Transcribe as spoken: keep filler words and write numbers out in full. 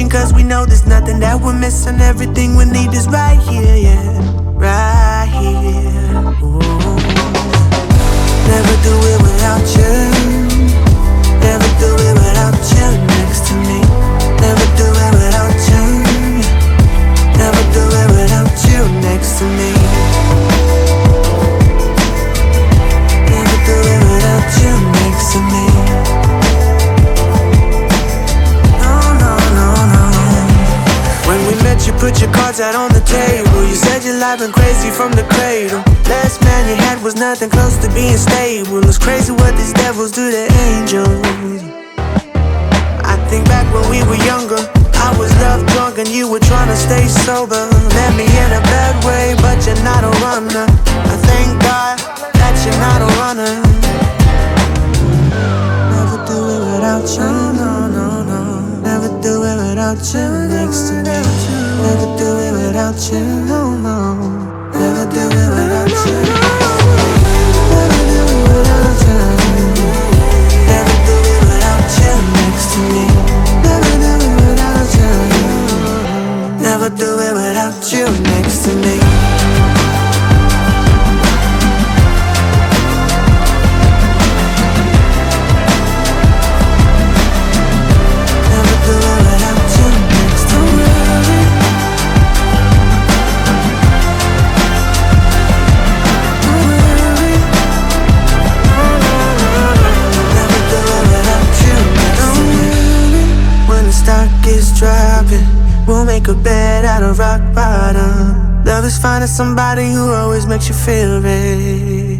reaching cause we know there's nothing that we're missing. Everything we need is right here, yeah, right here. Ooh. Never do it without you. Never do it without you next to me. Never do it without you. Never do it without you next to me. Never do it without you next to me. No, no, no, no. When we met you put your cards out on the table. You said your life been crazy from the cradle. Last man you had was nothing close to being stable. It's crazy what these devils do to angels. I think back when we were younger, I was love drunk and you were trying to stay sober. Led me in a bad way, but you're not a runner. I thank God that you're not a runner. Never do it without you, no, no, no. Never do it without you next to me. Never do it without you, no, no. Never do it without you. Never do it without you. Never do it without you next to me. Never do it without you. Never do it without you next to me. Never do it without you next to me. Stock is dropping, we'll make a bed out of rock bottom. Love is finding somebody who always makes you feel right.